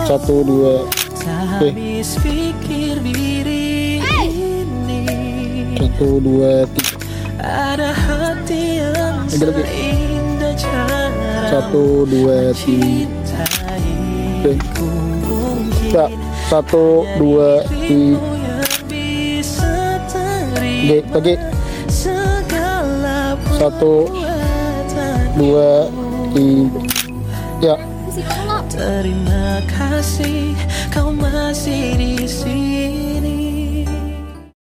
1, 2. Oke. 1, 2, 3. Ada hati yang seindah cara 1, 2, 3. Oke. 1, 2, 3. Oke, lagi. 1, 2, 3. Ya. Terima kasih kau masih di sini.